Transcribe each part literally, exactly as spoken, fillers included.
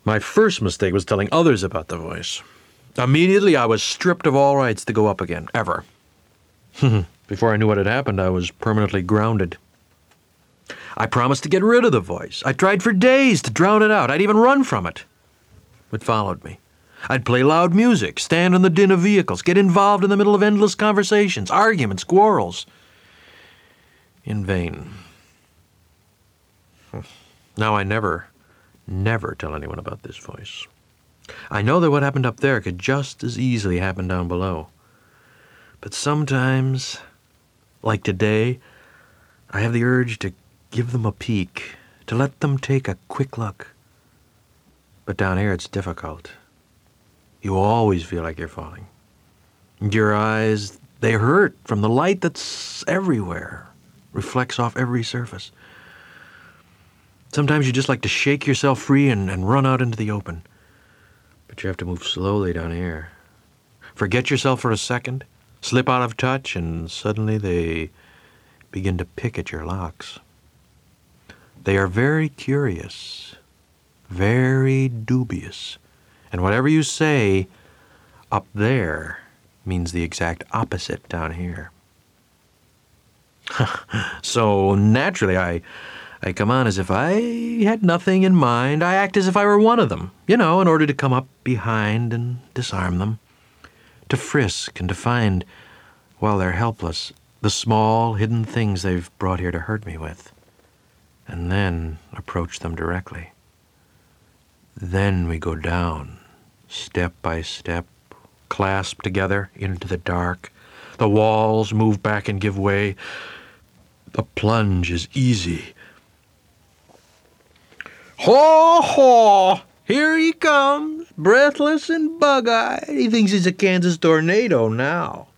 My first mistake was telling others about the voice. Immediately, I was stripped of all rights to go up again, ever. Before I knew what had happened, I was permanently grounded. I promised to get rid of the voice. I tried for days to drown it out. I'd even run from it. It followed me. I'd play loud music, stand in the din of vehicles, get involved in the middle of endless conversations, arguments, quarrels. In vain. Now I never, never tell anyone about this voice. I know that what happened up there could just as easily happen down below. But sometimes, like today, I have the urge to give them a peek, to let them take a quick look. But down here it's difficult. You always feel like you're falling. Your eyes, they hurt from the light that's everywhere, reflects off every surface. Sometimes you just like to shake yourself free and, and run out into the open. But you have to move slowly down here. Forget yourself for a second, slip out of touch, and suddenly they begin to pick at your locks. They are very curious, very dubious, and whatever you say up there means the exact opposite down here. So naturally, I, I come on as if I had nothing in mind. I act as if I were one of them, you know, in order to come up behind and disarm them, to frisk and to find, while they're helpless, the small, hidden things they've brought here to hurt me with, and then approach them directly. Then we go down, step by step, clasped together into the dark. The walls move back and give way. The plunge is easy. Haw, haw! Here he comes, breathless and bug-eyed. He thinks he's a Kansas tornado now.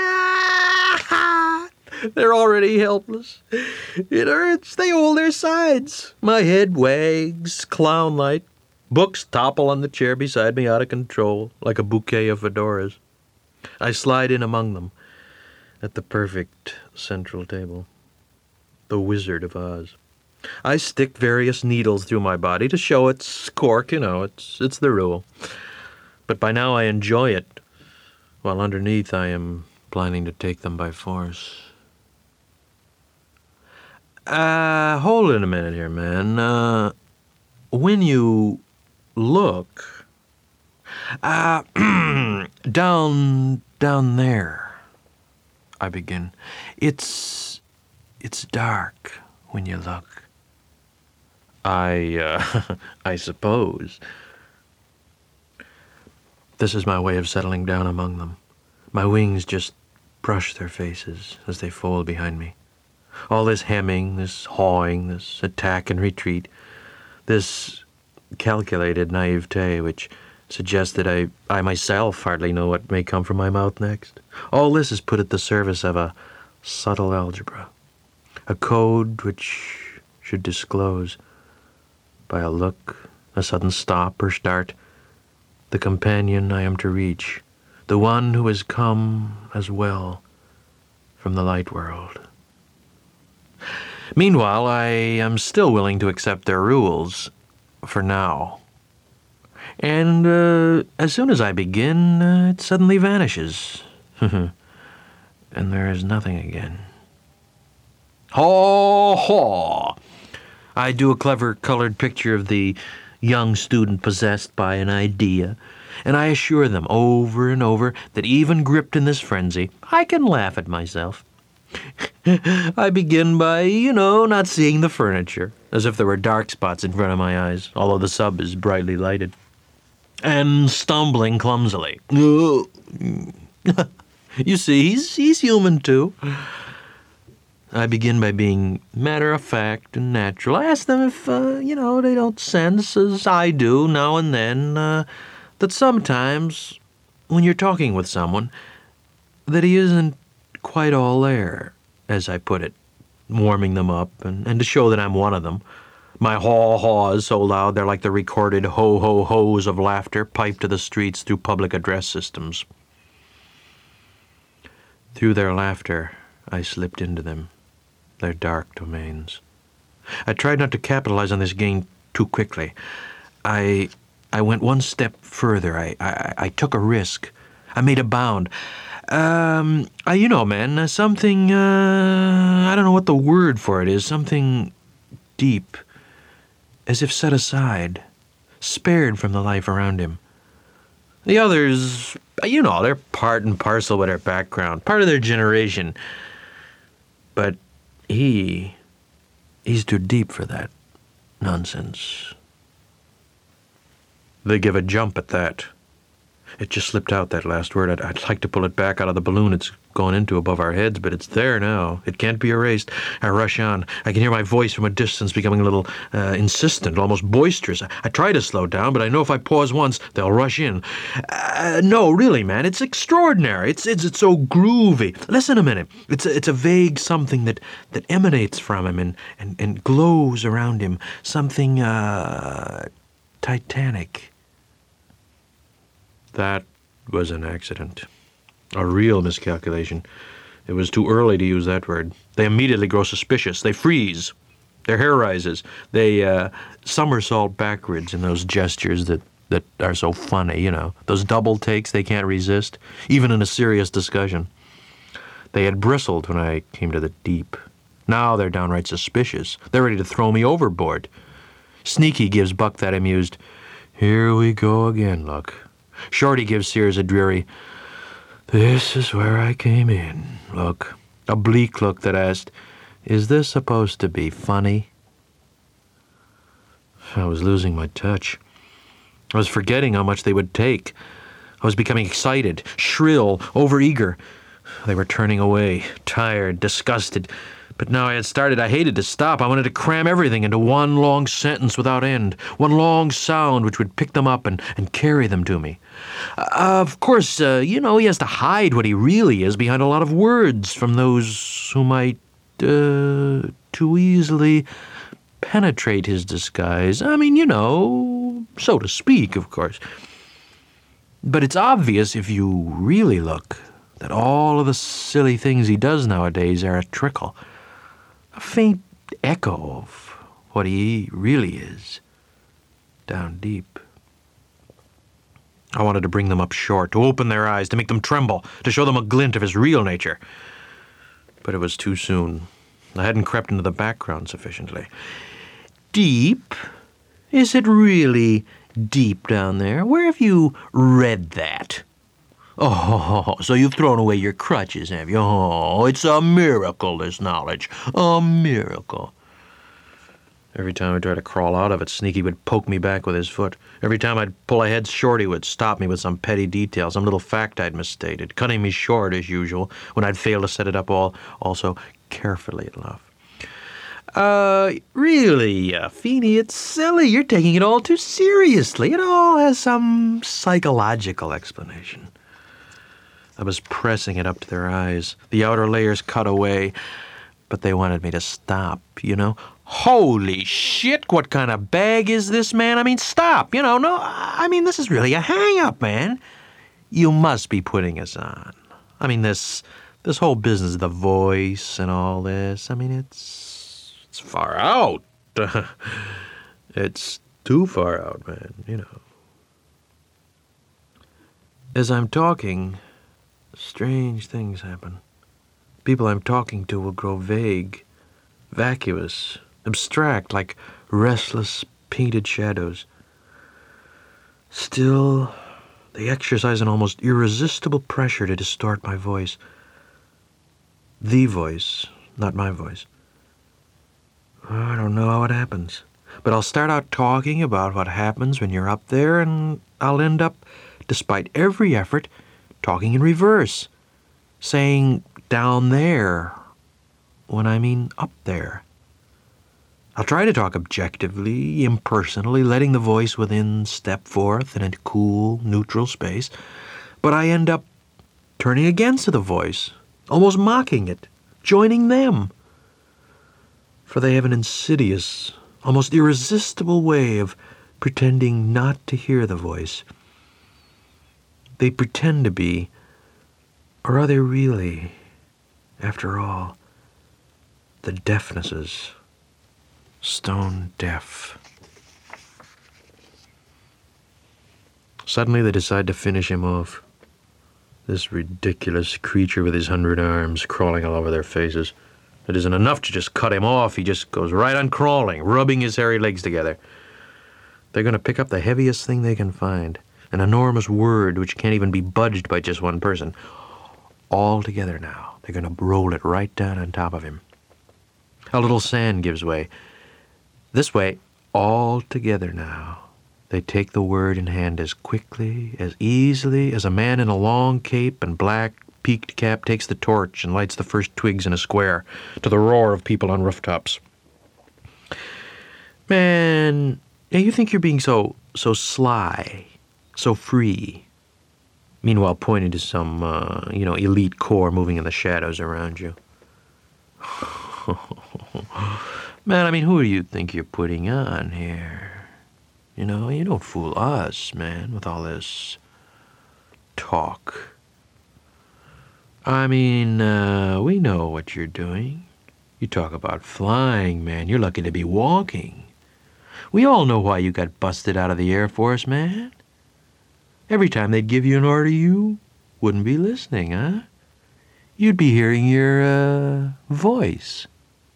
Ah! They're already helpless. It hurts. They hold their sides. My head wags, clown-like. Books topple on the chair beside me out of control, like a bouquet of fedoras. I slide in among them at the perfect central table. The Wizard of Oz. I stick various needles through my body to show its cork, you know, it's it's the rule. But by now I enjoy it, while underneath I am planning to take them by force. Uh, hold it a minute here, man. Uh, when you look, uh, down, down there, I begin. It's, it's dark when you look. I, uh, I suppose. This is my way of settling down among them. My wings just brush their faces as they fold behind me. All this hemming, this hawing, this attack and retreat, this calculated naivete which suggests that I, I myself hardly know what may come from my mouth next. All this is put at the service of a subtle algebra, a code which should disclose, by a look, a sudden stop or start, the companion I am to reach, the one who has come as well from the light world. Meanwhile, I am still willing to accept their rules, for now. And uh, as soon as I begin, uh, it suddenly vanishes. And there is nothing again. Haw, haw! I do a clever colored picture of the young student possessed by an idea, and I assure them over and over that even gripped in this frenzy, I can laugh at myself. I begin by, you know, not seeing the furniture, as if there were dark spots in front of my eyes, although the sub is brightly lighted, and stumbling clumsily. You see, he's, he's human too. I begin by being matter-of-fact and natural. I ask them if, uh, you know, they don't sense, as I do now and then, uh, that sometimes, when you're talking with someone, that he isn't quite all there, as I put it, warming them up, and, and to show that I'm one of them. My haw-haws so loud they're like the recorded ho-ho-hos of laughter piped to the streets through public address systems. Through their laughter, I slipped into them, their dark domains. I tried not to capitalize on this gain too quickly. I I went one step further. I, I, I took a risk. I made a bound. Um, I, you know, man, uh, something, uh, I don't know what the word for it is, something deep, as if set aside, spared from the life around him. The others, you know, they're part and parcel with their background, part of their generation. But he, he's too deep for that nonsense. They give a jump at that. It just slipped out, that last word. I'd, I'd like to pull it back out of the balloon it's gone into above our heads, but it's there now. It can't be erased. I rush on. I can hear my voice from a distance becoming a little uh, insistent, almost boisterous. I, I try to slow down, but I know if I pause once, they'll rush in. Uh, no, really, man, it's extraordinary. It's, it's it's so groovy. Listen a minute. It's a, it's a vague something that, that emanates from him and, and, and glows around him. Something uh, titanic. That was an accident. A real miscalculation. It was too early to use that word. They immediately grow suspicious. They freeze. Their hair rises. They uh, somersault backwards in those gestures that, that are so funny, you know. Those double takes they can't resist, even in a serious discussion. They had bristled when I came to the deep. Now they're downright suspicious. They're ready to throw me overboard. Sneaky gives Buck that amused, "Here we go again, look." Shorty gives Sears a dreary, "This is where I came in," look. A bleak look that asked, "Is this supposed to be funny?" I was losing my touch. I was forgetting how much they would take. I was becoming excited, shrill, overeager. They were turning away, tired, disgusted. But now I had started, I hated to stop. I wanted to cram everything into one long sentence without end, one long sound which would pick them up and, and carry them to me. Uh, of course, uh, you know, he has to hide what he really is behind a lot of words from those who might uh, too easily penetrate his disguise. I mean, you know, so to speak, of course. But it's obvious if you really look that all of the silly things he does nowadays are a trickle. A faint echo of what he really is, down deep. I wanted to bring them up short, to open their eyes, to make them tremble, to show them a glint of his real nature. But it was too soon. I hadn't crept into the background sufficiently. Deep? Is it really deep down there? Where have you read that? Oh, so you've thrown away your crutches, have you? Oh, it's a miracle, this knowledge. A miracle. Every time I tried to crawl out of it, Sneaky would poke me back with his foot. Every time I'd pull ahead, Shorty would stop me with some petty detail, some little fact I'd misstated, cutting me short, as usual, when I'd failed to set it up all, also carefully enough. Uh, really, uh, Feeney, it's silly. You're taking it all too seriously. It all has some psychological explanation. I was pressing it up to their eyes. The outer layers cut away, but they wanted me to stop, you know? Holy shit, what kind of bag is this, man? I mean, stop, you know, no, I mean, this is really a hang-up, man. You must be putting us on. I mean, this this whole business of the voice and all this, I mean, it's, it's far out. It's too far out, man, you know. As I'm talking, strange things happen. People I'm talking to will grow vague, vacuous, abstract, like restless, painted shadows. Still, they exercise an almost irresistible pressure to distort my voice. The voice, not my voice. I don't know how it happens, but I'll start out talking about what happens when you're up there, and I'll end up, despite every effort, talking in reverse, saying down there when I mean up there. I'll try to talk objectively, impersonally, letting the voice within step forth in a cool, neutral space, but I end up turning against the voice, almost mocking it, joining them. For they have an insidious, almost irresistible way of pretending not to hear the voice. They pretend to be, or are they really, after all, the deafnesses, stone deaf? Suddenly they decide to finish him off. This ridiculous creature with his hundred arms crawling all over their faces. It isn't enough to just cut him off. He just goes right on crawling, rubbing his hairy legs together. They're going to pick up the heaviest thing they can find, an enormous word which can't even be budged by just one person. All together now. They're going to roll it right down on top of him. A little sand gives way. This way, all together now. They take the word in hand as quickly, as easily as a man in a long cape and black peaked cap takes the torch and lights the first twigs in a square to the roar of people on rooftops. Man, you think you're being so, so sly, so free. Meanwhile, pointing to some, uh, you know, elite corps moving in the shadows around you. Man, I mean, who do you think you're putting on here? You know, you don't fool us, man, with all this talk. I mean, uh, we know what you're doing. You talk about flying, man. You're lucky to be walking. We all know why you got busted out of the Air Force, man. Every time they'd give you an order, you wouldn't be listening, huh? You'd be hearing your, uh, voice.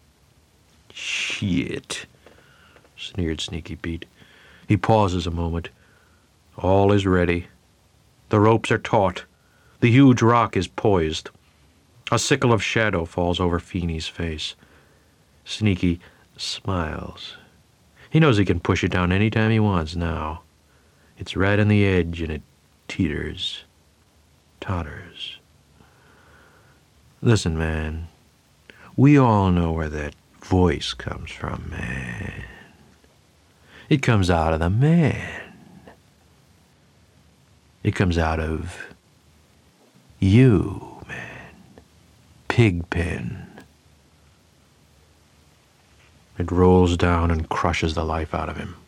Shit, sneered Sneaky Pete. He pauses a moment. All is ready. The ropes are taut. The huge rock is poised. A sickle of shadow falls over Feeney's face. Sneaky smiles. He knows he can push it down any time he wants now. It's right on the edge, and it teeters, totters. Listen, man, we all know where that voice comes from, man. It comes out of the man. It comes out of you, man. Pigpen. It rolls down and crushes the life out of him.